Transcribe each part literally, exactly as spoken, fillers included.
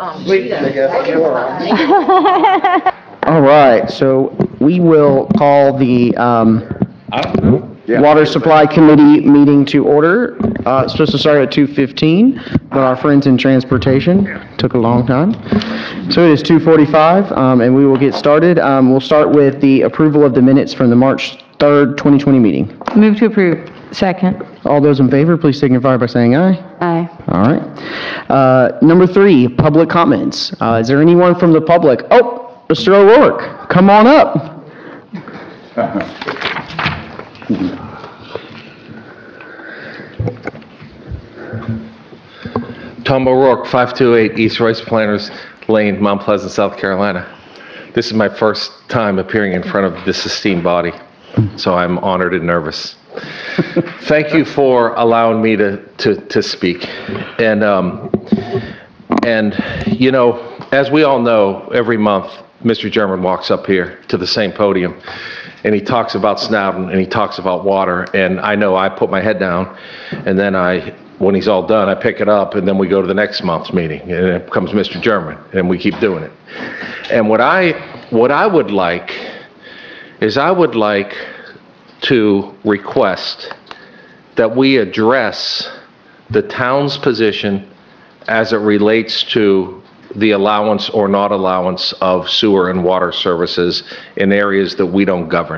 All right, so we will call the um, Water Supply Committee meeting to order. Uh, It's supposed to start at two fifteen, but our friends in transportation took a long time. So it is two forty-five, um, and we will get started. Um, We'll start with the approval of the minutes from the March third, twenty twenty meeting. Move to approve. Second. All those in favor, please signify by saying aye. Aye. All right. Uh, Number three, public comments. Uh, Is there anyone from the public? Oh, Mister O'Rourke, come on up. Tom O'Rourke, five two eight East Rice Planters Lane, Mount Pleasant, South Carolina. This is my first time appearing in front of this esteemed body, so I'm honored and nervous. Thank you for allowing me to, to, to speak. And, um, and, you know, as we all know, every month, Mister German walks up here to the same podium, and he talks about Snowden, and he talks about water, and I know I put my head down, and then I, when he's all done, I pick it up, and then we go to the next month's meeting, and it comes Mister German, and we keep doing it. And what I, what I would like is I would like to request that we address the town's position as it relates to the allowance or not allowance of sewer and water services in areas that we don't govern.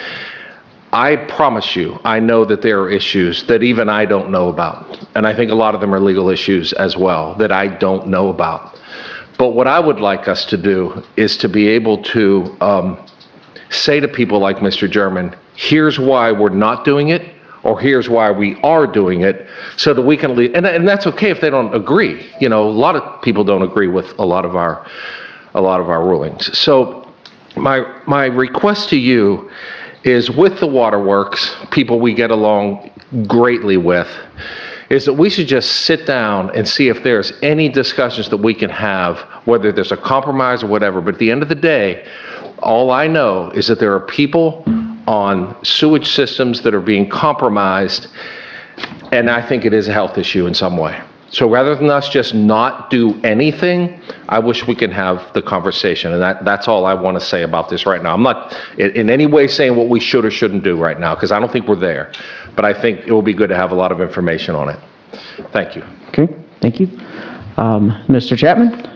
I promise you, I know that there are issues that even I don't know about. And I think a lot of them are legal issues as well that I don't know about. But what I would like us to do is to be able to um, say to people like Mister German, here's why we're not doing it, or here's why we are doing it, so that we can leave. And, and that's okay if they don't agree. You know, a lot of people don't agree with a lot of our, a lot of our rulings. So my, my request to you is, with the waterworks, people we get along greatly with, is that we should just sit down and see if there's any discussions that we can have, whether there's a compromise or whatever. But at the end of the day, all I know is that there are people on sewage systems that are being compromised, and I think it is a health issue in some way. So rather than us just not do anything, I wish we could have the conversation, and that, that's all I want to say about this right now. I'm not in, in any way saying what we should or shouldn't do right now, because I don't think we're there, but I think it will be good to have a lot of information on it. Thank you. Okay, thank you. Um, Mister Chapman?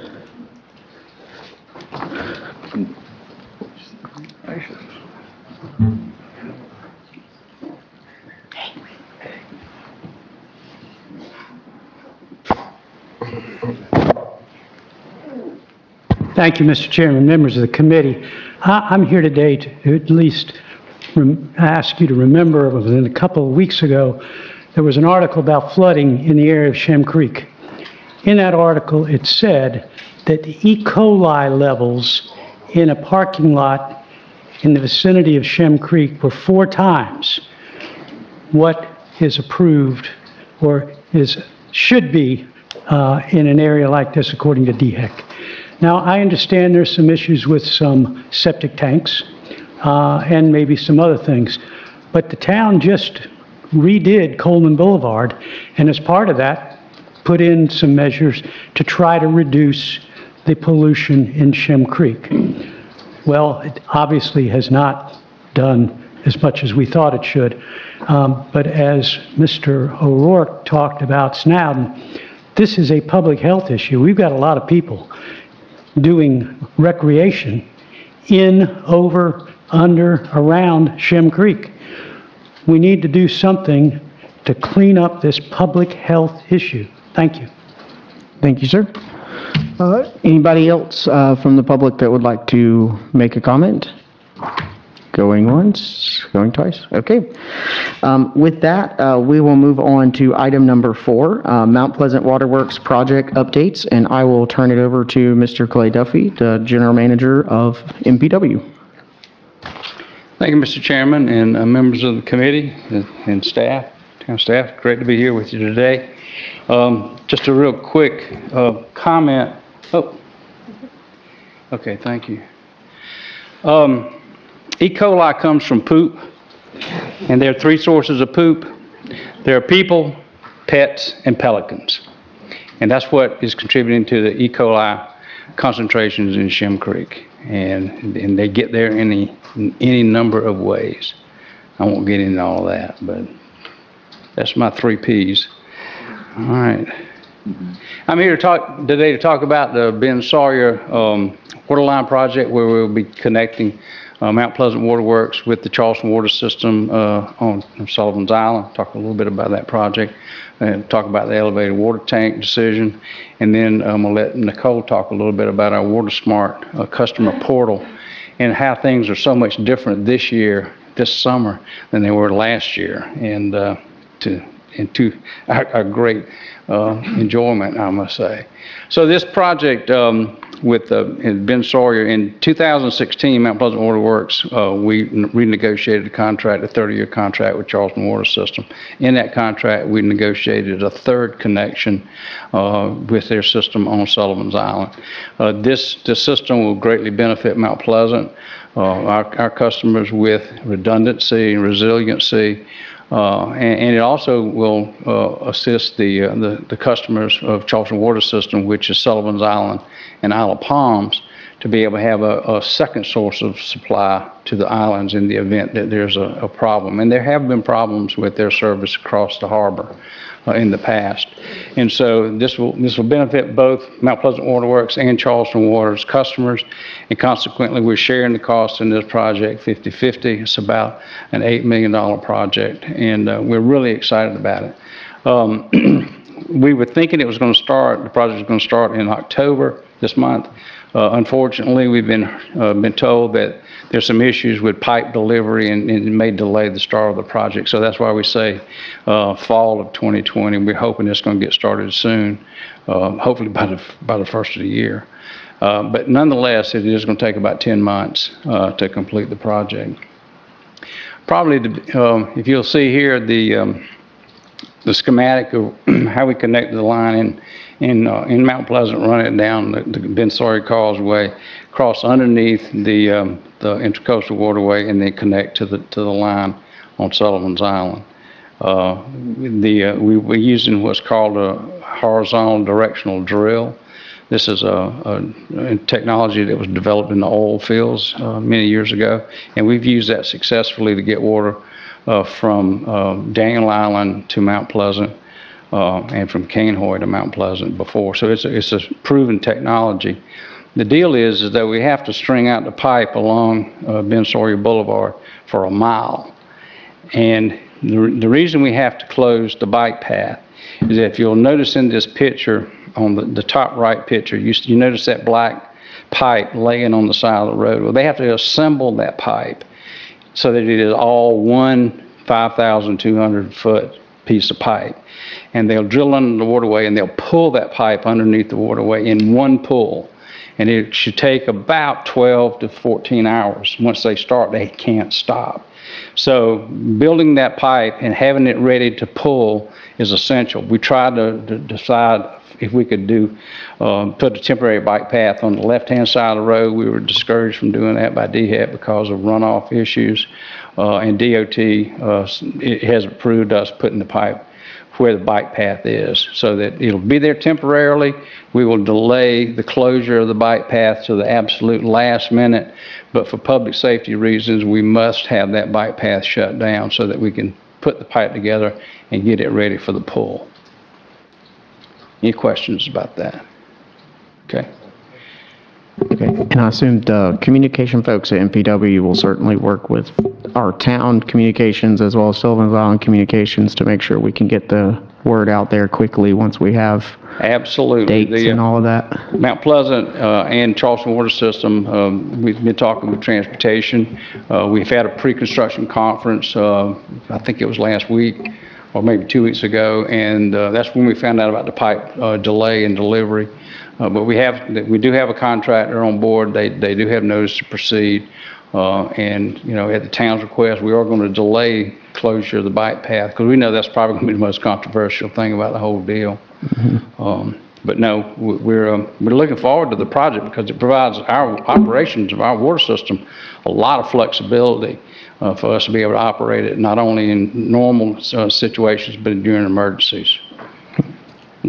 Thank you, Mister Chairman, members of the committee. I- I'm here today to at least rem- ask you to remember, within a couple of weeks ago, there was an article about flooding in the area of Shem Creek. In that article, it said that the E. coli levels in a parking lot in the vicinity of Shem Creek were four times what is approved or is should be uh, in an area like this, according to D E H E C. Now, I understand there's some issues with some septic tanks uh, and maybe some other things, but the town just redid Coleman Boulevard, and as part of that, put in some measures to try to reduce the pollution in Shem Creek. Well, it obviously has not done as much as we thought it should, um, but as Mister O'Rourke talked about Snowden, this is a public health issue. We've got a lot of people doing recreation in, over, under, around Shem Creek. We need to do something to clean up this public health issue. Thank you. Thank you, sir. Uh, Anybody else uh, from the public that would like to make a comment? Going once, going twice. Okay. Um, With that, uh, we will move on to item number four, uh, Mount Pleasant Waterworks project updates, and I will turn it over to Mister Clay Duffy, the General Manager of M P W. Thank you, Mister Chairman, and uh, members of the committee and, and staff, town staff. Great to be here with you today. Um, just a real quick uh, comment. Oh, okay, thank you. Um, E. coli comes from poop, and there are three sources of poop. There are people, pets, and pelicans. And that's what is contributing to the E. coli concentrations in Shem Creek. And, and they get there in any, in any number of ways. I won't get into all that, but that's my three Ps. All right. I'm here to talk today to talk about the Ben Sawyer um, water line project, where we'll be connecting uh, Mount Pleasant Water Works with the Charleston Water System uh, on Sullivan's Island. Talk a little bit about that project, and talk about the elevated water tank decision, and then I'm gonna let Nicole talk a little bit about our Water Smart uh, customer portal and how things are so much different this year, this summer, than they were last year, and uh, to and to our, our great uh, enjoyment, I must say. So this project um, with uh, Ben Sawyer in two thousand sixteen, Mount Pleasant Water Works, uh, we renegotiated a contract, a thirty-year contract with Charleston Water System. In that contract, we negotiated a third connection uh, with their system on Sullivan's Island. Uh, this, this system will greatly benefit Mount Pleasant, uh, our, our customers with redundancy and resiliency. Uh, and, and it also will uh, assist the, uh, the the customers of Charleston Water System, which is Sullivan's Island and Isle of Palms, to be able to have a, a second source of supply to the islands in the event that there's a, a problem. And there have been problems with their service across the harbor uh, in the past. And so this will this will benefit both Mount Pleasant Water Works and Charleston Water's customers. And consequently, we're sharing the cost in this project fifty fifty. It's about an eight million dollar project, and uh, we're really excited about it. Um, we were thinking it was going to start, the project was going to start in October this month. Uh, unfortunately, we've been uh, been told that there's some issues with pipe delivery, and, and it may delay the start of the project. So that's why we say uh, fall of twenty twenty. We're hoping it's going to get started soon, uh, hopefully by the by the first of the year. Uh, but nonetheless, it is going to take about ten months uh, to complete the project. Probably, the, uh, if you'll see here, the um, the schematic of how we connect the line in in, uh, in Mount Pleasant, run it down the, the Ben Sawyer Causeway, cross underneath the um, the Intracoastal Waterway, and then connect to the to the line on Sullivan's Island. Uh, the uh, we, we're using what's called a horizontal directional drill. This is a, a, a technology that was developed in the oil fields uh, many years ago, and we've used that successfully to get water uh, from uh, Daniel Island to Mount Pleasant, uh, and from Cainhoy to Mount Pleasant before. So it's a, it's a proven technology. The deal is, is that we have to string out the pipe along uh, Ben Sawyer Boulevard for a mile. And the, the reason we have to close the bike path is that if you'll notice in this picture, on the, the top right picture, you, you notice that black pipe laying on the side of the road. Well, they have to assemble that pipe so that it is all one five thousand two hundred foot piece of pipe. And they'll drill under the waterway, and they'll pull that pipe underneath the waterway in one pull. And it should take about twelve to fourteen hours. Once they start, they can't stop. So building that pipe and having it ready to pull is essential. We tried to, to decide if we could do, um, put a temporary bike path on the left-hand side of the road. We were discouraged from doing that by D H E C because of runoff issues. Uh, and D O T uh, it has approved us putting the pipe where the bike path is, so that it'll be there temporarily. We will delay the closure of the bike path to the absolute last minute, but for public safety reasons, we must have that bike path shut down so that we can put the pipe together and get it ready for the pull. Any questions about that? Okay. Okay, and I assume the communication folks at M P W will certainly work with our town communications as well as Sullivan's Island communications to make sure we can get the word out there quickly once we have Absolutely. dates The, uh, and all of that. Mount Pleasant uh, and Charleston Water System, um, we've been talking with transportation. Uh, we've had a pre-construction conference, uh, I think it was last week or maybe two weeks ago, and uh, that's when we found out about the pipe uh, delay in delivery. Uh, but we have, we do have a contractor on board. They, they do have notice to proceed. Uh, and, you know, at the town's request, we are going to delay closure of the bike path because we know that's probably going to be the most controversial thing about the whole deal. Mm-hmm. um, but no, we're, um, we're looking forward to the project because it provides our operations of our water system a lot of flexibility uh, for us to be able to operate it not only in normal uh, situations but during emergencies. Okay.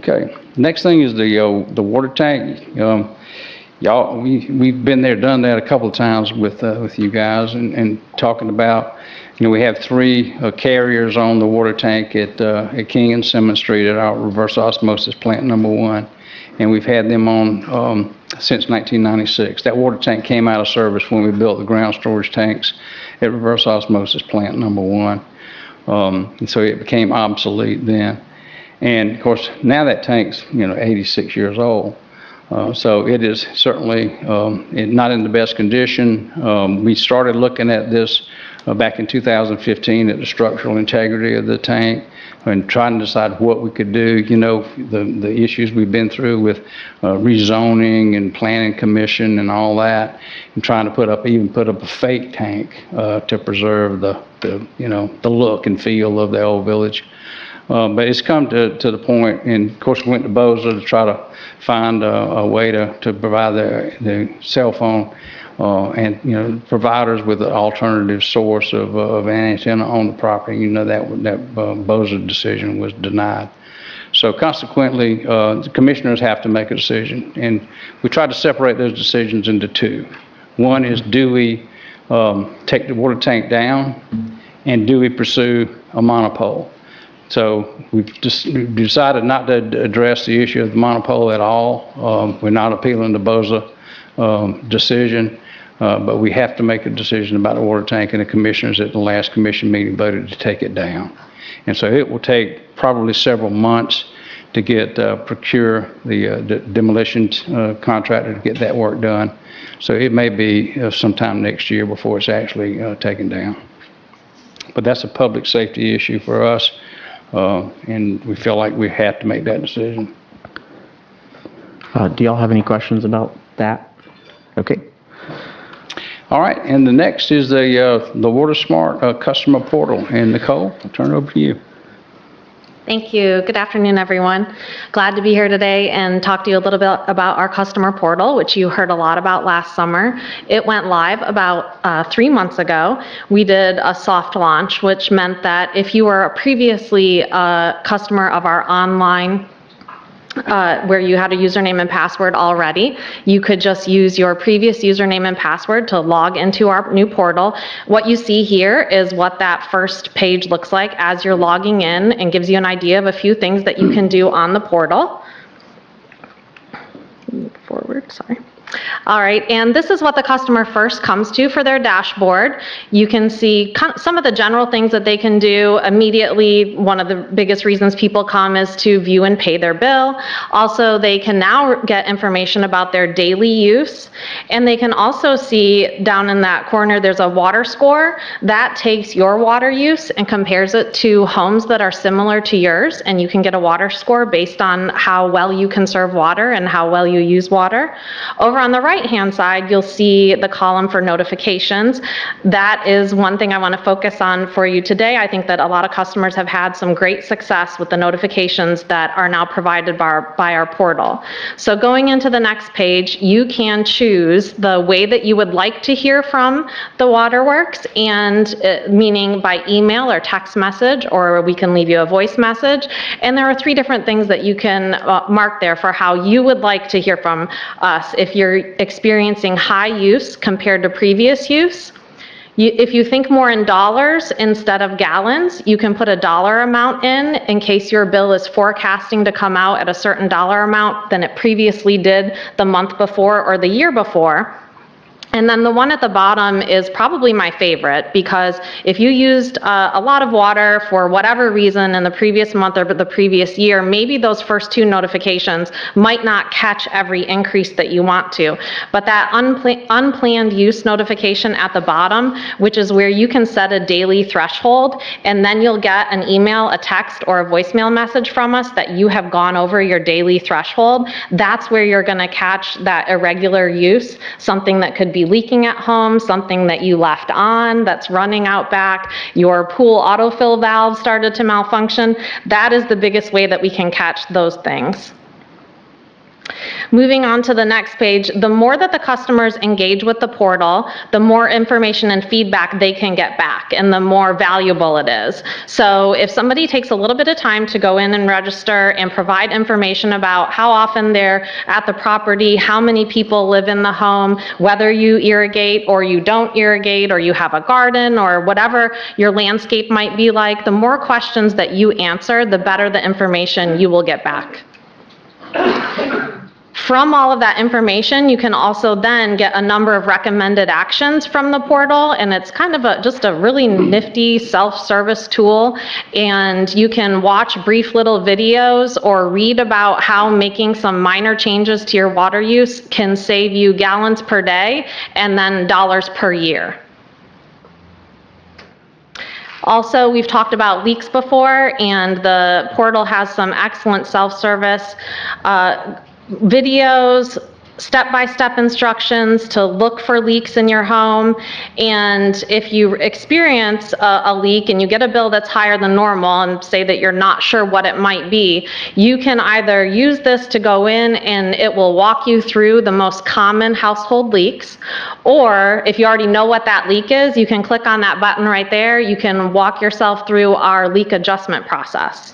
next thing is the, uh, the water tank. Um, Y'all, we, we've been there, done that a couple of times with, uh, with you guys and, and talking about, you know, we have three uh, carriers on the water tank at, uh, at King and Simmons Street at our reverse osmosis plant number one. And we've had them on, um, since nineteen ninety-six. That water tank came out of service when we built the ground storage tanks at reverse osmosis plant number one. Um, and so it became obsolete then. And of course, now that tank's, you know, eighty-six years old. Uh, so it is certainly um, it, not in the best condition. Um, we started looking at this uh, back in two thousand fifteen at the structural integrity of the tank and trying to decide what we could do. You know, the, the issues we've been through with uh, rezoning and planning commission and all that, and trying to put up, even put up a fake tank uh, to preserve the, the, you know, the look and feel of the old village. Uh, but it's come to, to the point, and of course we went to Boza to try to find a, a way to, to provide the, the cell phone uh, and, you know, providers with an alternative source of, uh, of an antenna on the property. You know, that, that uh, Boza decision was denied. So consequently, uh, the commissioners have to make a decision, and we try to separate those decisions into two. One is, do we um, take the water tank down, and do we pursue a monopole? So we've just we've decided not to address the issue of the monopole at all. Um, we're not appealing the Boza um, decision, uh, but we have to make a decision about the water tank, and the commissioners at the last commission meeting voted to take it down. And so it will take probably several months to get uh, procure the, uh, the demolition uh, contractor to get that work done. So it may be uh, sometime next year before it's actually uh, taken down. But that's a public safety issue for us. Uh, and we feel like we have to make that decision. Uh, do y'all have any questions about that? Okay. All right, and the next is the uh, the WaterSmart uh, customer portal. And Nicole, I'll turn it over to you. Thank you. Good afternoon, everyone. Glad to be here today and talk to you a little bit about our customer portal, which you heard a lot about last summer. It went live about uh, three months ago. We did a soft launch, which meant that if you were previously a customer of our online Uh, where you had a username and password already, you could just use your previous username and password to log into our new portal. What you see here is what that first page looks like as you're logging in, and gives you an idea of a few things that you can do on the portal. Move forward, sorry. All right, and this is what the customer first comes to for their dashboard. You can see some of the general things that they can do immediately. One of the biggest reasons people come is to view and pay their bill. Also, they can now get information about their daily use, and they can also see down in that corner there's a water score that takes your water use and compares it to homes that are similar to yours, and you can get a water score based on how well you conserve water and how well you use water. Over on the right-hand side, you'll see the column for notifications. That is one thing I want to focus on for you today. I think that a lot of customers have had some great success with the notifications that are now provided by our, by our portal. So going into the next page, you can choose the way that you would like to hear from the Waterworks, and uh, meaning by email or text message, or we can leave you a voice message. And there are three different things that you can uh, mark there for how you would like to hear from us. If you're experiencing high use compared to previous use, you, if you think more in dollars instead of gallons, you can put a dollar amount in in case your bill is forecasting to come out at a certain dollar amount than it previously did the month before or the year before. And then the one at the bottom is probably my favorite, because if you used uh, a lot of water for whatever reason in the previous month or the previous year, maybe those first two notifications might not catch every increase that you want to. But that unpla- unplanned use notification at the bottom, which is where you can set a daily threshold, and then you'll get an email, a text, or a voicemail message from us that you have gone over your daily threshold. That's where you're going to catch that irregular use, something that could be leaking at home, something that you left on that's running out back, your pool autofill valve started to malfunction. That is the biggest way that we can catch those things. Moving on to the next page, the more that the customers engage with the portal, the more information and feedback they can get back, and the more valuable it is. So if somebody takes a little bit of time to go in and register and provide information about how often they're at the property, how many people live in the home, whether you irrigate or you don't irrigate, or you have a garden, or whatever your landscape might be like, the more questions that you answer, the better the information you will get back. From all of that information, you can also then get a number of recommended actions from the portal, and it's kind of a, just a really nifty self-service tool, and you can watch brief little videos or read about how making some minor changes to your water use can save you gallons per day and then dollars per year. Also, we've talked about leaks before, and the portal has some excellent self-service uh, videos, step-by-step instructions to look for leaks in your home. And if you experience a, a leak and you get a bill that's higher than normal and say that you're not sure what it might be, you can either use this to go in and it will walk you through the most common household leaks, or if you already know what that leak is, you can click on that button right there. You can walk yourself through our leak adjustment process.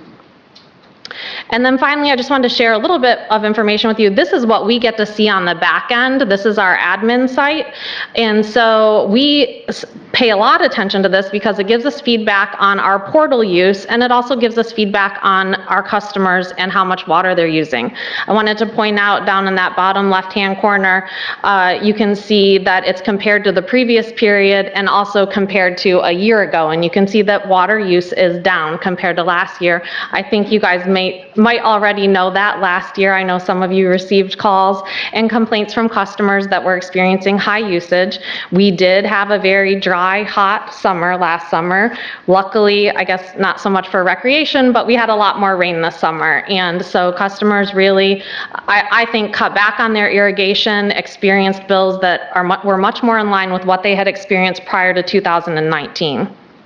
And then finally, I just wanted to share a little bit of information with you. This is what we get to see on the back end. This is our admin site. And so we pay a lot of attention to this because it gives us feedback on our portal use, and it also gives us feedback on our customers and how much water they're using. I wanted to point out down in that bottom left-hand corner, uh, you can see that it's compared to the previous period and also compared to a year ago. And you can see that water use is down compared to last year. I think you guys may might already know that last year. I know some of you received calls and complaints from customers that were experiencing high usage. We did have a very dry, hot summer last summer. Luckily, I guess not so much for recreation, but we had a lot more rain this summer. And so customers really, I, I think, cut back on their irrigation, experienced bills that are mu- were much more in line with what they had experienced prior to two thousand nineteen.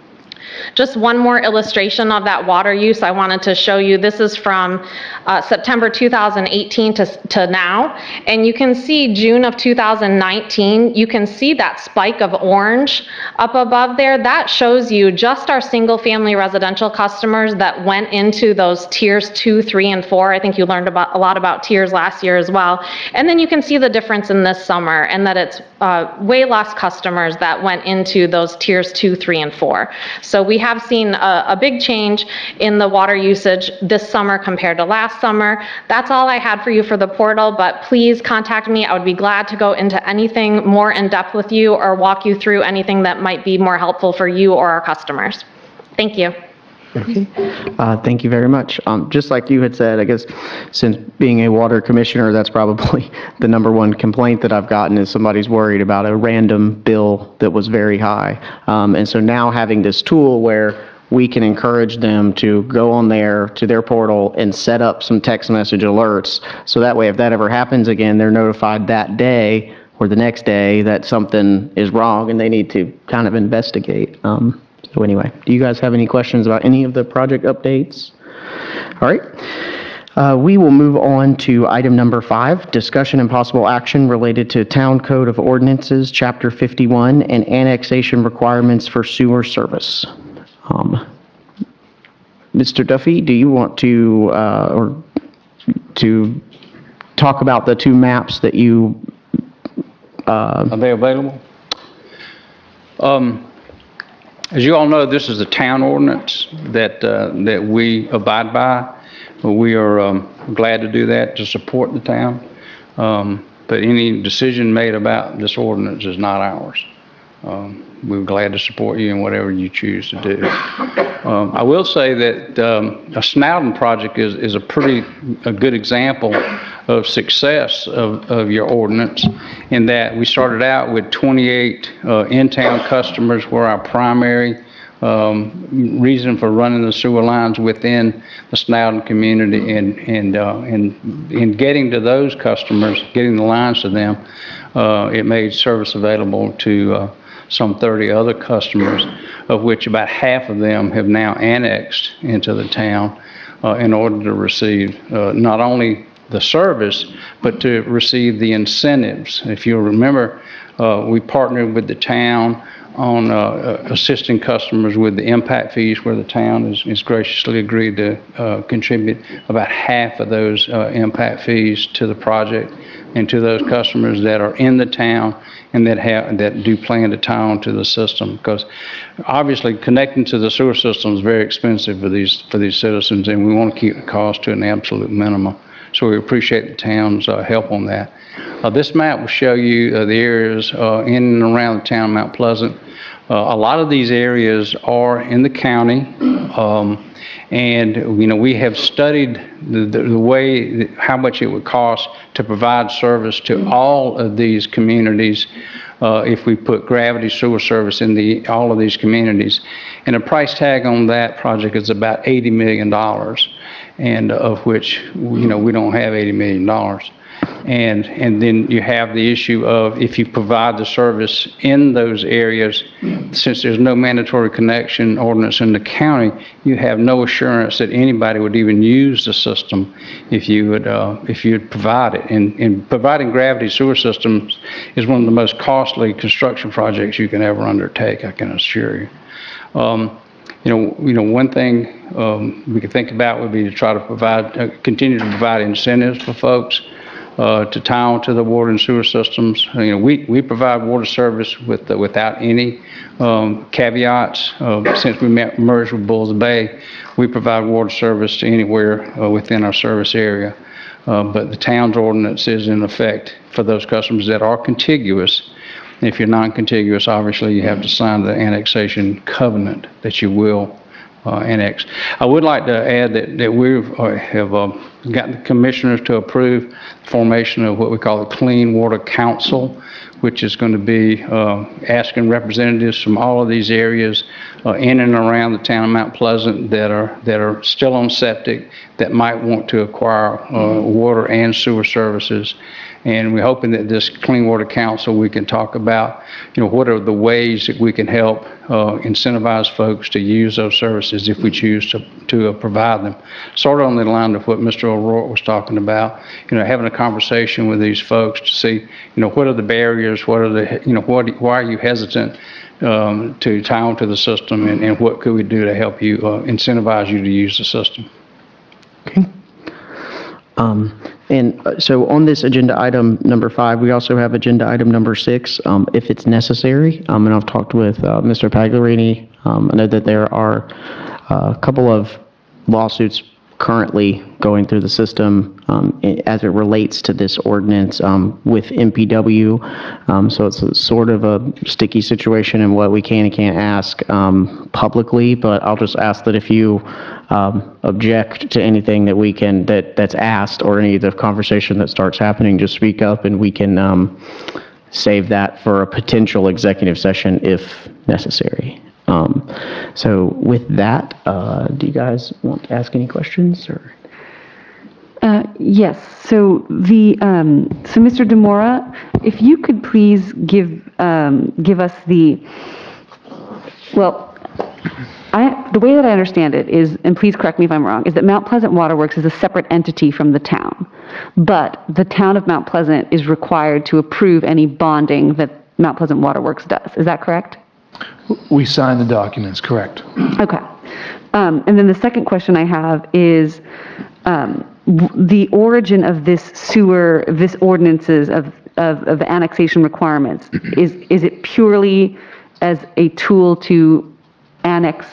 Just one more illustration of that water use I wanted to show you. This is from uh, September two thousand eighteen to, to now. And you can see June of two thousand nineteen, you can see that spike of orange up above there. That shows you just our single family residential customers that went into those tiers two, three, and four. I think you learned about a lot about tiers last year as well. And then you can see the difference in this summer, and that it's uh, way less customers that went into those tiers two, three, and four. So we have seen a, a big change in the water usage this summer compared to last summer. That's all I had for you for the portal, but please contact me. I would be glad to go into anything more in depth with you or walk you through anything that might be more helpful for you or our customers. Thank you. Okay. Uh, Thank you very much. Um, Just like you had said, I guess since being a water commissioner, that's probably the number one complaint that I've gotten is somebody's worried about a random bill that was very high. Um, And so now having this tool where we can encourage them to go on there to their portal and set up some text message alerts. So that way, if that ever happens again, they're notified that day or the next day that something is wrong and they need to kind of investigate. Um, So anyway, do you guys have any questions about any of the project updates? All right. Uh, We will move on to item number five, discussion and possible action related to Town Code of Ordinances, Chapter fifty-one, and annexation requirements for sewer service. Um, Mister Duffy, do you want to, uh, or to talk about the two maps that you, uh, Are they available? Um, As you all know, this is a town ordinance that, uh, that we abide by. We are um, glad to do that, to support the town. Um, But any decision made about this ordinance is not ours. Um, We're glad to support you in whatever you choose to do. Um, I will say that um, a Snowden project is, is a pretty, a good example of success of, of your ordinance, in that we started out with twenty-eight uh, in-town customers were our primary um, reason for running the sewer lines within the Snowden community, and, and, uh, and in getting to those customers, getting the lines to them, uh, it made service available to uh, some thirty other customers, of which about half of them have now annexed into the town uh, in order to receive uh, not only the service, but to receive the incentives. If you'll remember, uh, we partnered with the town on uh, assisting customers with the impact fees, where the town has, has graciously agreed to uh, contribute about half of those uh, impact fees to the project and to those customers that are in the town and that have that do plan to tie on to the system. Because obviously connecting to the sewer system is very expensive for these for these citizens, and we want to keep the cost to an absolute minimum. So we appreciate the town's uh, help on that. Uh, this map will show you uh, the areas uh, in and around the town of Mount Pleasant. Uh, a lot of these areas are in the county, um, and you know we have studied the, the, the way that, how much it would cost to provide service to all of these communities uh, if we put gravity sewer service in the all of these communities, and the price tag on that project is about eighty million dollars, and of which you know we don't have eighty million dollars. And, and then you have the issue of if you provide the service in those areas, since there's no mandatory connection ordinance in the county, you have no assurance that anybody would even use the system if you would, uh, if you'd provide it. And, and providing gravity sewer systems is one of the most costly construction projects you can ever undertake, I can assure you. Um, You know, you know, one thing um, we could think about would be to try to provide, uh, continue to provide incentives for folks uh, to tie on to the water and sewer systems. You know, we, we provide water service with uh, without any um, caveats. Uh, since we met, merged with Bulls Bay, we provide water service to anywhere uh, within our service area. Uh, but the town's ordinance is in effect for those customers that are contiguous. If you're non-contiguous, obviously you have to sign the annexation covenant that you will uh, annex. I would like to add that, that we uh, have uh, gotten the commissioners to approve the formation of what we call the Clean Water Council, which is going to be uh, asking representatives from all of these areas uh, in and around the town of Mount Pleasant that are that are still on septic, that might want to acquire uh, water and sewer services. And we're hoping that this Clean Water Council, we can talk about, you know, what are the ways that we can help uh, incentivize folks to use those services if we choose to, to uh, provide them. Sort of on the line of what Mister O'Rourke was talking about, you know, having a conversation with these folks to see, you know, what are the barriers, what are the, you know, what, why are you hesitant um, to tie on to the system, and, and what could we do to help you, uh, incentivize you to use the system. Okay. Um, and uh, so on this agenda item number five, we also have agenda item number six, um, if it's necessary. Um, and I've talked with uh, Mister Pagliarini. Um, I know that there are uh, a couple of lawsuits currently going through the system um, as it relates to this ordinance um, with M P W. Um, so it's a sort of a sticky situation in what we can and can't ask um, publicly, but I'll just ask that if you um, object to anything that we can, that, that's asked, or any of the conversation that starts happening, just speak up and we can um, save that for a potential executive session if necessary. Um, so with that, uh, do you guys want to ask any questions or? Uh, Yes, so the, um, so Mister Demora, if you could please give, um, give us the, well, I, the way that I understand it is, and please correct me if I'm wrong, is that Mount Pleasant Waterworks is a separate entity from the town, but the town of Mount Pleasant is required to approve any bonding that Mount Pleasant Waterworks does. Is that correct? We sign the documents, correct. Okay. Um, and then the second question I have is um, w- the origin of this sewer, this ordinances of, of, of the annexation requirements. Is, is it purely as a tool to annex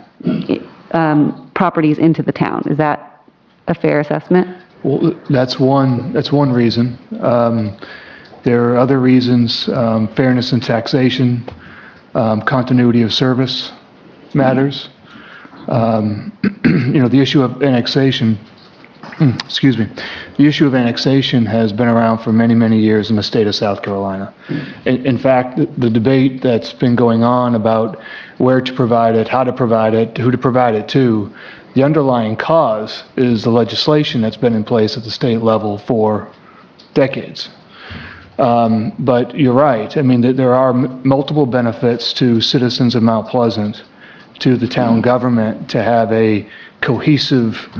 um, properties into the town? Is that a fair assessment? Well, that's one, that's one reason. Um, there are other reasons, um, fairness in taxation, um, continuity of service matters. Um, you know, the issue of annexation, excuse me, the issue of annexation has been around for many, many years in the state of South Carolina. In, in fact, the, the debate that's been going on about where to provide it, how to provide it, who to provide it to, the underlying cause is the legislation that's been in place at the state level for decades. Um, but you're right. I mean, there are m- multiple benefits to citizens of Mount Pleasant, to the town government, to have a cohesive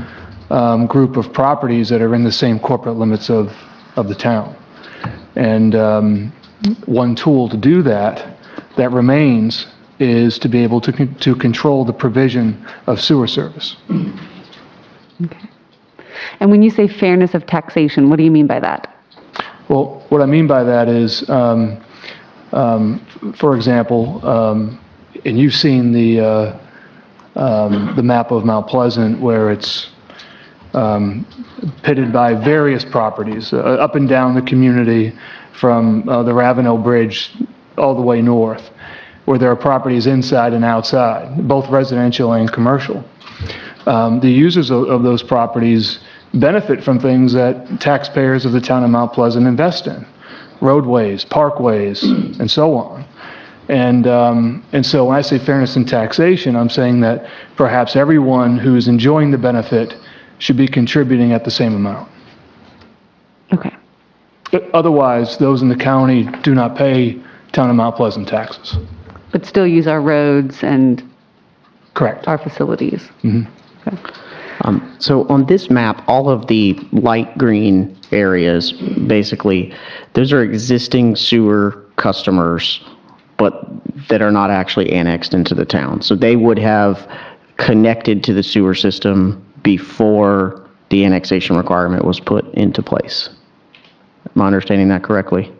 um, group of properties that are in the same corporate limits of, of the town. And um, one tool to do that, that remains, is to be able to, con- to control the provision of sewer service. Okay. And when you say fairness of taxation, what do you mean by that? Well, what I mean by that is, um, um, for example, um, and you've seen the, uh, um, the map of Mount Pleasant where it's um, pitted by various properties uh, up and down the community from uh, the Ravenel Bridge all the way north, where there are properties inside and outside, both residential and commercial. Um, the users of, of those properties benefit from things that taxpayers of the town of Mount Pleasant invest in, roadways, parkways, and so on. And, um, and so when I say fairness in taxation, I'm saying that perhaps everyone who's enjoying the benefit should be contributing at the same amount. Okay. Otherwise, those in the county do not pay town of Mount Pleasant taxes. But still use our roads and Correct. our facilities. Mhm. Okay. Um, So on this map, all of the light green areas, basically, those are existing sewer customers, but that are not actually annexed into the town. So they would have connected to the sewer system before the annexation requirement was put into place. Am I understanding that correctly?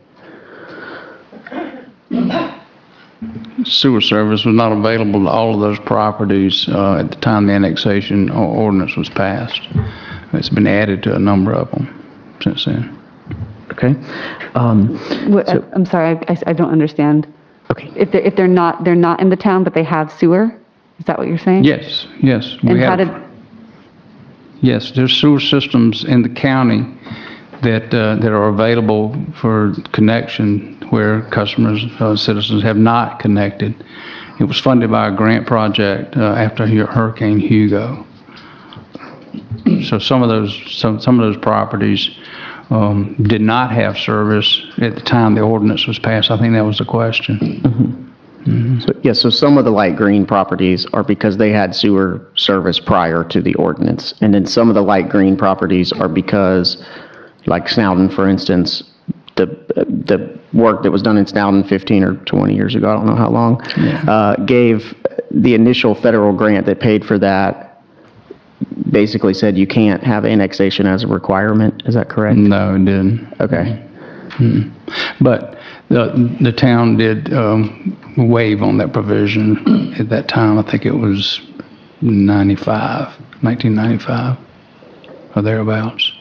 Sewer service was not available to all of those properties uh, at the time the annexation or- ordinance was passed. It's been added to a number of them since then. Okay. Um, What, So- I'm sorry, I, I don't understand. Okay. If they're, if they're not, they're not in the town, but they have sewer? Is that what you're saying? Yes, yes. we And how have- did, Yes, there's sewer systems in the county that, uh, that are available for connection where customers, uh, citizens have not connected. It was funded by a grant project uh, after Hu- Hurricane Hugo. So some of those, some, some of those properties um, did not have service at the time the ordinance was passed. I think that was the question. So, yeah, so some of the light green properties are because they had sewer service prior to the ordinance. And then some of the light green properties are because, like Snowden, for instance, the, the work that was done in Snowden fifteen or twenty years ago, I don't know how long, uh, gave the initial federal grant that paid for that, basically said you can't have annexation as a requirement. Is that correct? No, it didn't. Okay. But the, the town did um, waive on that provision at that time. I think it was ninety-five, nineteen ninety-five, or thereabouts.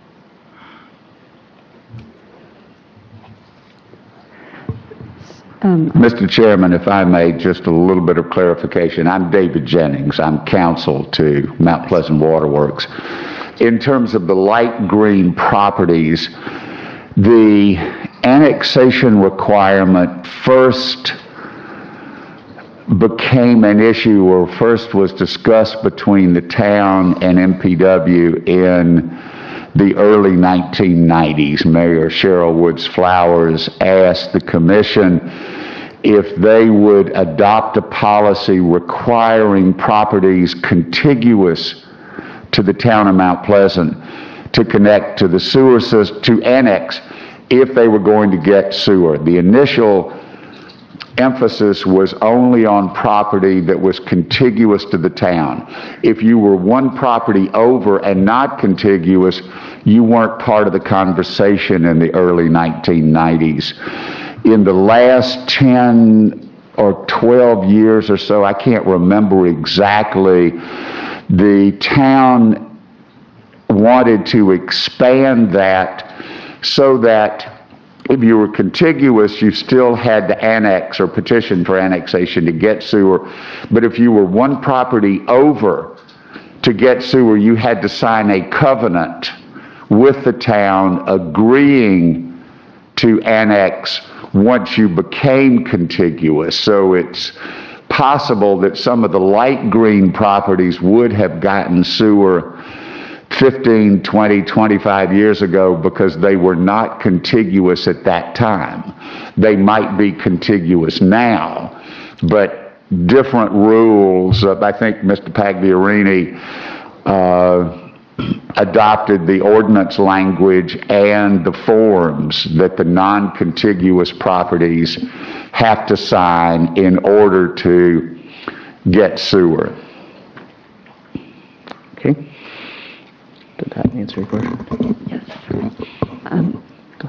um, Mister Chairman, if I may, just a little bit of clarification. I'm David Jennings. I'm counsel to Mount Pleasant Waterworks. In terms of the light green properties, the annexation requirement first became an issue, or first was discussed between the town and M P W in the early nineteen nineties. Mayor Cheryl Woods Flowers asked the commission if they would adopt a policy requiring properties contiguous to the town of Mount Pleasant to connect to the sewer system, to annex, if they were going to get sewer. The initial emphasis was only on property that was contiguous to the town. If you were one property over and not contiguous, you weren't part of the conversation in the early nineteen nineties. In the last ten or twelve years or so, I can't remember exactly, the town wanted to expand that so that if you were contiguous, you still had to annex or petition for annexation to get sewer. But if you were one property over to get sewer, you had to sign a covenant with the town agreeing to annex once you became contiguous. So it's possible that some of the light green properties would have gotten sewer fifteen, twenty, twenty-five years ago because they were not contiguous at that time. They might be contiguous now, but different rules. Uh, I think Mister Pagliarini uh, adopted the ordinance language and the forms that the non-contiguous properties have to sign in order to get sewer. Okay. Did that answer your question? Yes. Um,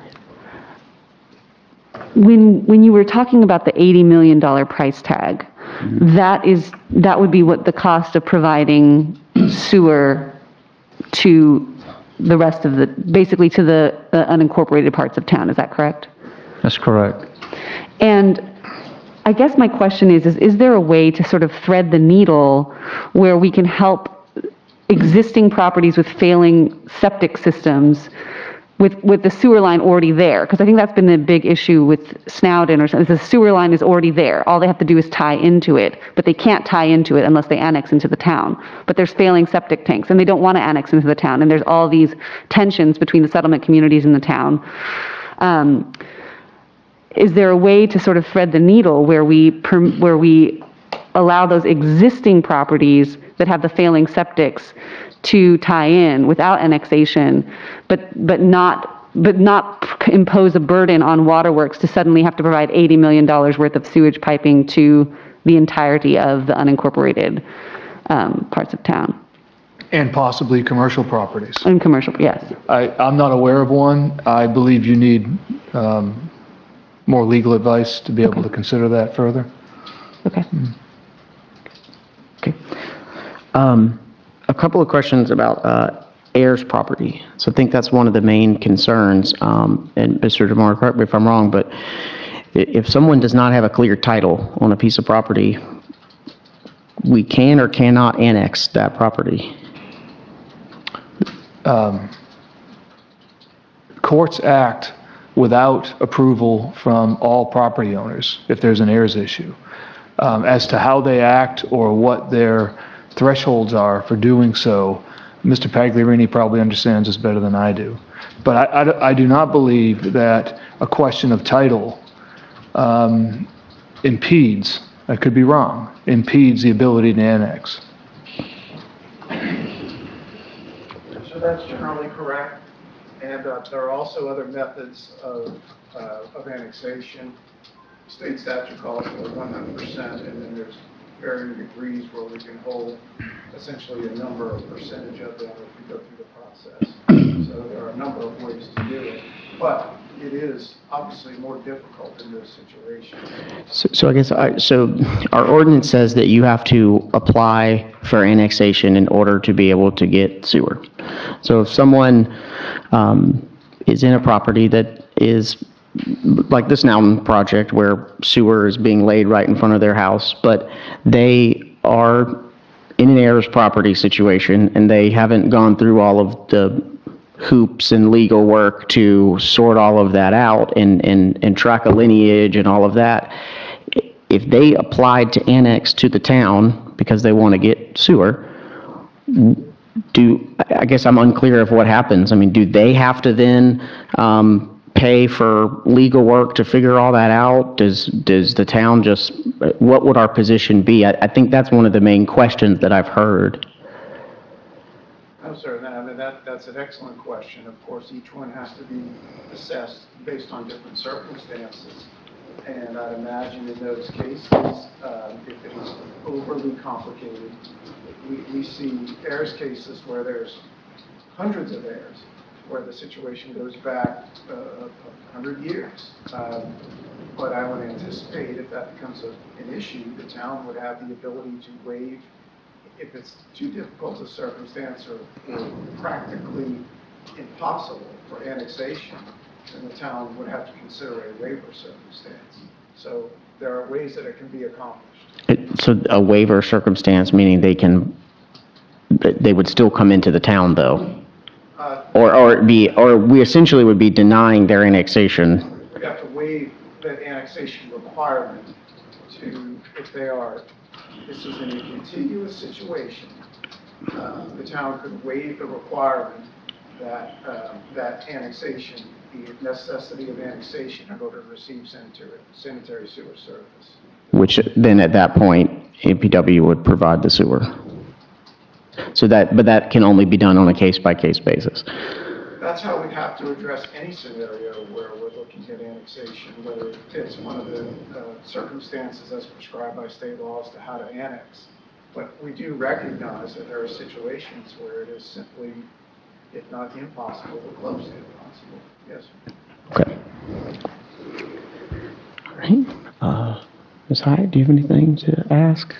When, when you were talking about the eighty million dollars price tag, that is, that would be what the cost of providing sewer to the rest of the, basically to the uh, unincorporated parts of town, is that correct? That's correct. And I guess my question is, is, is there a way to sort of thread the needle where we can help existing properties with failing septic systems with, with the sewer line already there? Because I think that's been the big issue with Snowden or something. The sewer line is already there. All they have to do is tie into it, but they can't tie into it unless they annex into the town. But there's failing septic tanks, and they don't want to annex into the town, and there's all these tensions between the settlement communities and the town. Um, is there a way to sort of thread the needle where we, perm- where we allow those existing properties that have the failing septics to tie in without annexation, but, but not, but not impose a burden on waterworks to suddenly have to provide eighty million dollars worth of sewage piping to the entirety of the unincorporated um, parts of town? And possibly commercial properties. And commercial, yes. I, I'm not aware of one. I believe you need um, more legal advice to be able to consider that further. Okay. Okay. Um, a couple of questions about uh, heirs property. So I think that's one of the main concerns. Um, and Mister DeMora, correct me if I'm wrong, but i- if someone does not have a clear title on a piece of property, we can or cannot annex that property. Courts act without approval from all property owners if there's an heirs issue. Um, As to how they act or what their thresholds are for doing so, Mister Pagliarini probably understands this better than I do. But I, I- I do not believe that a question of title um, impedes, I could be wrong, impedes the ability to annex. So that's generally correct. And uh, there are also other methods of, uh, of annexation. State statute calls for one hundred percent, and then there's varying degrees where we can hold essentially a number of percentage of them if we go through the process. So there are a number of ways to do it, but it is obviously more difficult in this situation. So, so I guess, I, so our ordinance says that you have to apply for annexation in order to be able to get sewer. So if someone um, is in a property that is like this Snowden project where sewer is being laid right in front of their house, but they are in an heirs property situation and they haven't gone through all of the hoops and legal work to sort all of that out and, and, and track a lineage and all of that. If they applied to annex to the town because they want to get sewer, do, I guess I'm unclear of what happens. I mean, do they have to then um, pay for legal work to figure all that out? Does, does the town just, what would our position be? I, I think that's one of the main questions that I've heard. No, sir, I mean, that, that's an excellent question. Of course, each one has to be assessed based on different circumstances. And I'd imagine in those cases, um, if it is overly complicated, we, we see heirs cases where there's hundreds of heirs, where the situation goes back uh, a hundred years. Um, but I would anticipate if that becomes a, an issue, the town would have the ability to waive if it's too difficult a circumstance or, or practically impossible for annexation, then the town would have to consider a waiver circumstance. So there are ways that it can be accomplished. It- So a waiver circumstance, meaning they can, they would still come into the town though? Uh, Or, or it'd be, or we essentially would be denying their annexation? We have to waive that annexation requirement to, if they are, this is in a contiguous situation, uh, the town could waive the requirement that, uh, that annexation, the necessity of annexation in order to receive sanitary, sanitary sewer service. Which then at that point, A P W would provide the sewer. So that, but that can only be done on a case-by-case basis. That's how we have to address any scenario where we're looking at annexation, whether it's one of the uh, circumstances as prescribed by state laws to how to annex. But we do recognize that there are situations where it is simply, if not impossible, but close to impossible. Yes. Okay. All right. Uh, Miz Hyatt, do you have anything to ask?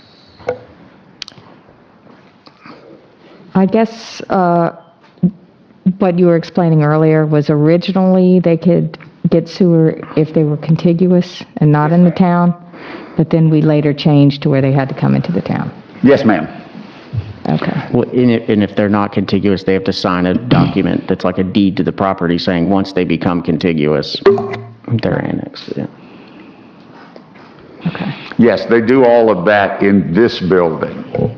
I guess uh, what you were explaining earlier was originally they could get sewer if they were contiguous and not in the town, but then we later changed to where they had to come into the town. Yes, ma'am. Okay. Well, and if, and if they're not contiguous, they have to sign a document that's like a deed to the property saying once they become contiguous, they're annexed. Yeah. Okay. Yes, they do all of that in this building.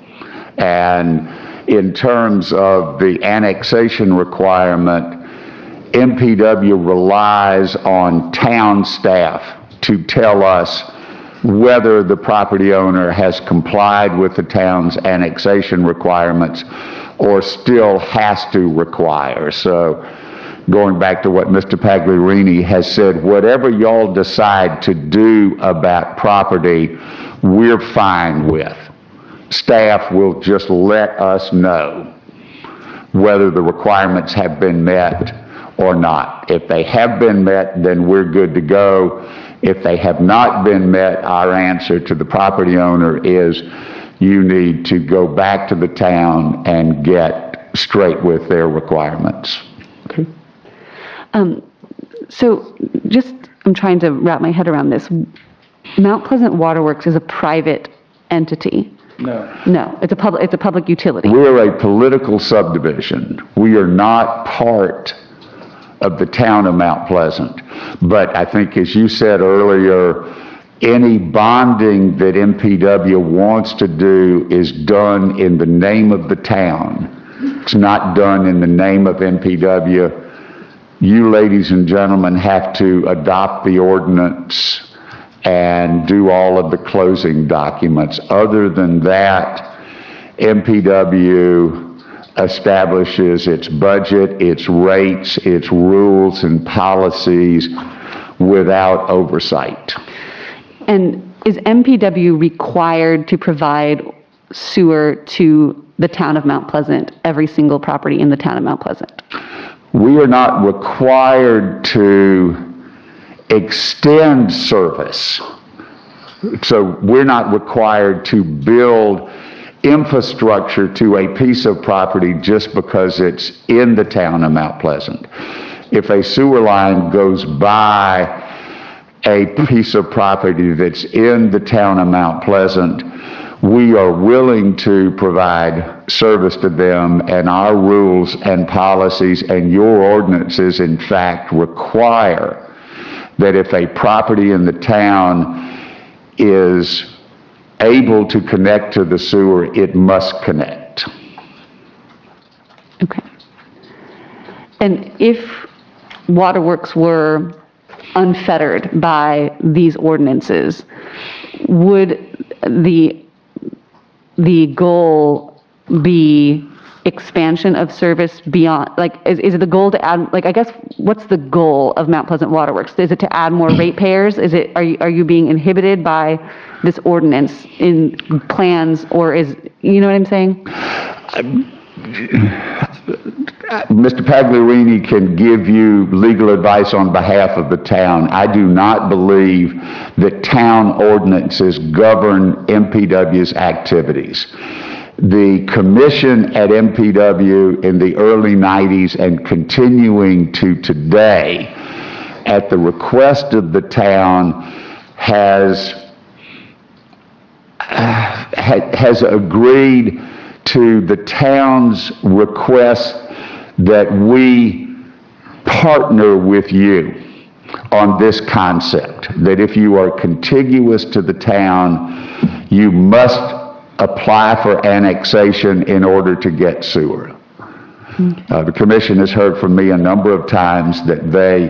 And in terms of the annexation requirement, M P W relies on town staff to tell us whether the property owner has complied with the town's annexation requirements or still has to require. So going back to what Mister Pagliarini has said, whatever y'all decide to do about property, we're fine with. Staff will just let us know whether the requirements have been met or not. If they have been met, then we're good to go. If they have not been met, our answer to the property owner is you need to go back to the town and get straight with their requirements. Okay. Um, so just, I'm trying to wrap my head around this. Mount Pleasant Waterworks is a private entity. No. No, it's a public, it's a public utility. We're a political subdivision. We are not part of the town of Mount Pleasant. But I think, as you said earlier, any bonding that M P W wants to do is done in the name of the town. It's not done in the name of M P W. You, ladies and gentlemen, have to adopt the ordinance and do all of the closing documents. Other than that, M P W establishes its budget, its rates, its rules and policies without oversight. And is M P W required to provide sewer to the town of Mount Pleasant, every single property in the town of Mount Pleasant? We are not required to extend service. So we're not required to build infrastructure to a piece of property just because it's in the town of Mount Pleasant. If a sewer line goes by a piece of property that's in the town of Mount Pleasant, we are willing to provide service to them, and our rules and policies and your ordinances, in fact, require that if a property in the town is able to connect to the sewer, it must connect. Okay. And if Waterworks were unfettered by these ordinances, would the the goal be expansion of service beyond, like, is, is it the goal to add, like, I guess, what's the goal of Mount Pleasant Waterworks? Is it to add more ratepayers? Is it, are you, are you being inhibited by this ordinance in plans, or is, you know what I'm saying? Mister Pagliarini can give you legal advice on behalf of the town. I do not believe that town ordinances govern M P W's activities. The commission at M P W in the early nineties and continuing to today, at the request of the town, has, uh, ha, has agreed to the town's request that we partner with you on this concept, that if you are contiguous to the town, you must apply for annexation in order to get sewer. Okay. Uh, the commission has heard from me a number of times that they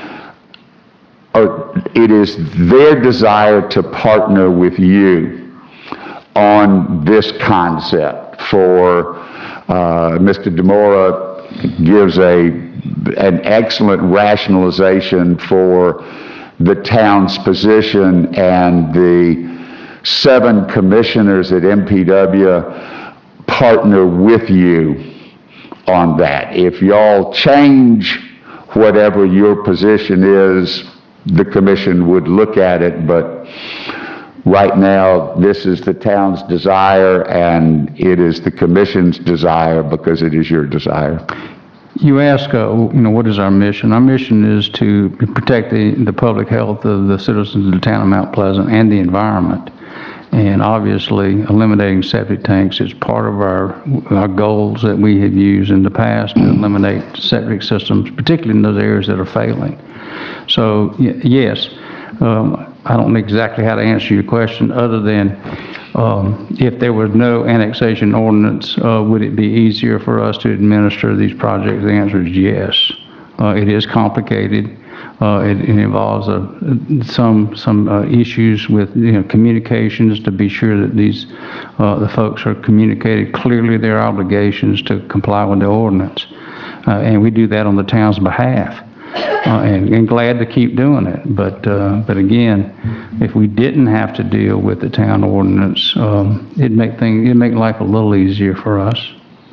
are, it is their desire to partner with you on this concept. for, uh, Mister Demora gives a, an excellent rationalization for the town's position, and the seven commissioners at M P W partner with you on that. If y'all change whatever your position is, the commission would look at it, but right now, this is the town's desire, and it is the commission's desire because it is your desire. You ask, uh, you know, what is our mission? Our mission is to protect the, the public health of the citizens of the town of Mount Pleasant and the environment. And obviously, eliminating septic tanks is part of our, our goals that we have used in the past to eliminate septic systems, particularly in those areas that are failing. So, y- yes, um, I don't know exactly how to answer your question other than um, if there was no annexation ordinance, uh, would it be easier for us to administer these projects? The answer is yes. Uh, it is complicated. Uh, it, it involves uh, some some uh, issues with you know communications to be sure that these uh, the folks are communicated clearly their obligations to comply with the ordinance, uh, and we do that on the town's behalf. Uh, and, and glad to keep doing it, but uh, but again, if we didn't have to deal with the town ordinance, um, it'd make things it'd make life a little easier for us.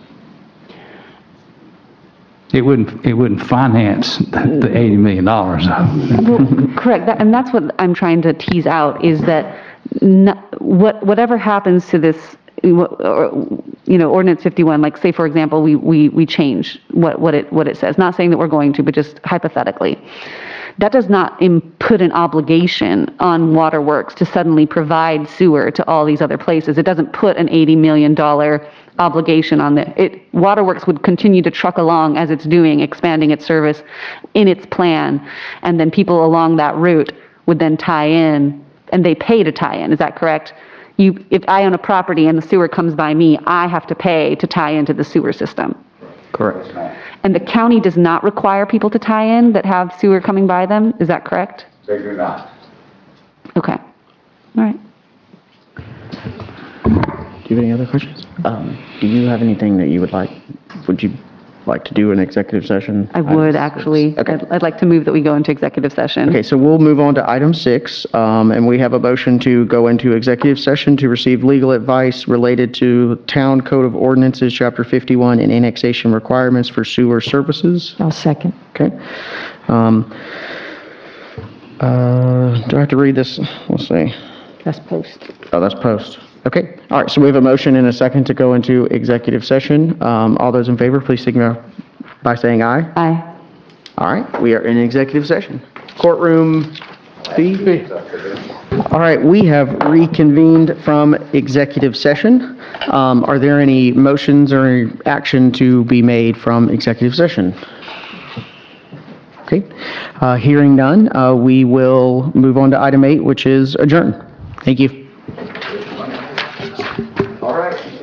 It wouldn't it wouldn't finance the, the eighty million dollars. Well, correct, that, and that's what I'm trying to tease out is that n- what whatever happens to this, or, you know, Ordinance fifty-one. Like, say for example, we we we change what what it what it says. Not saying that we're going to, but just hypothetically, that does not im- put an obligation on Waterworks to suddenly provide sewer to all these other places. It doesn't put an eighty million dollars obligation on it. It Waterworks would continue to truck along as it's doing, expanding its service in its plan, and then people along that route would then tie in, and they pay to tie in. Is that correct? You, if I own a property and the sewer comes by me, I have to pay to tie into the sewer system. Correct. And the county does not require people to tie in that have sewer coming by them. Is that correct? They do not. Okay. All right. Do you have any other questions? Um, do you have anything that you would like, would you like to do in executive session? I would Item actually. six. Okay. I'd, I'd like to move that we go into executive session. Okay, so we'll move on to item six, um, and we have a motion to go into executive session to receive legal advice related to Town Code of Ordinances, Chapter fifty-one, and annexation requirements for sewer services. I'll second. Okay. Um, uh, do I have to read this? Let's see. That's post. Oh, that's post. Okay. All right, so we have a motion and a second to go into executive session. Um, all those in favor, please signify by saying aye. Aye. All right, we are in executive session. Courtroom B. All right, we have reconvened from executive session. Um, Are there any motions or any action to be made from executive session? Okay, uh, hearing none, uh, we will move on to item eight, which is adjourn. Thank you. All right.